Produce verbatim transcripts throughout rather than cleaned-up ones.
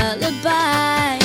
lullaby.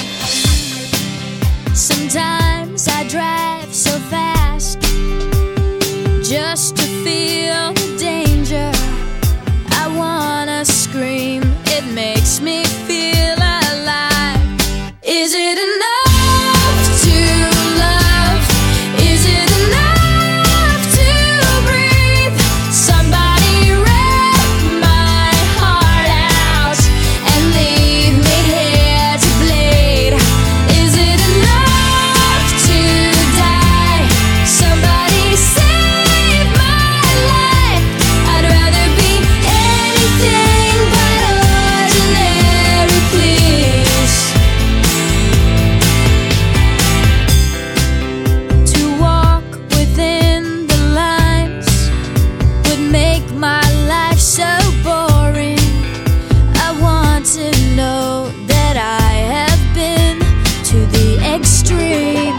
Sometimes I drive so fast just to feel the danger. I wanna scream, it makes me feel alive. Is it enough to love? Is it enough to breathe? Somebody rip my heart out and leave me here to bleed. Is it enough to die? Somebody save my life. I'd rather be anything but ordinary, please. To walk within the lines would make my life so boring. I want to know that I have been to the extreme.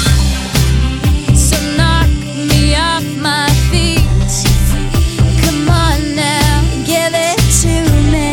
So knock me off my feet. Come on now, give it to me.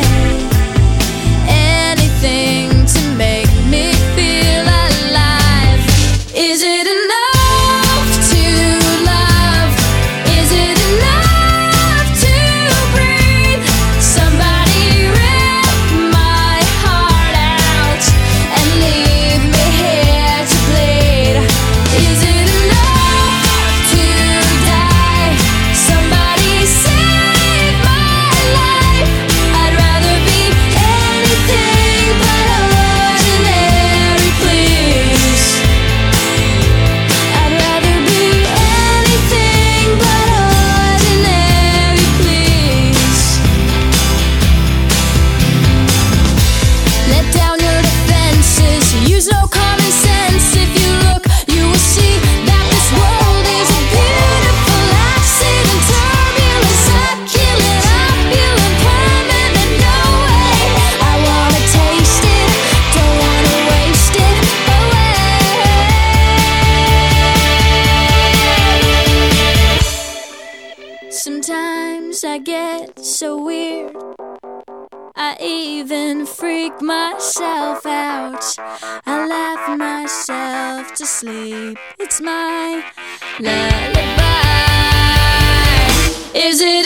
Anything to make me feel alive. Is it enough to love? Is it enough to breathe? Somebody rip my heart out and leave me here to bleed. Is it enough to die? Somebody save my life. I'd rather be anything but ordinary, please. I'd rather be anything but ordinary, please. Let down your defenses, use no common sense. If you look, you will see that this world is a beautiful accident. Turbulence, succulent, opulent, permanent, no way. I wanna taste it, don't wanna waste it away. Sometimes I get so weird, I even freak myself out. I laugh myself to sleep. It's my lullaby. Is it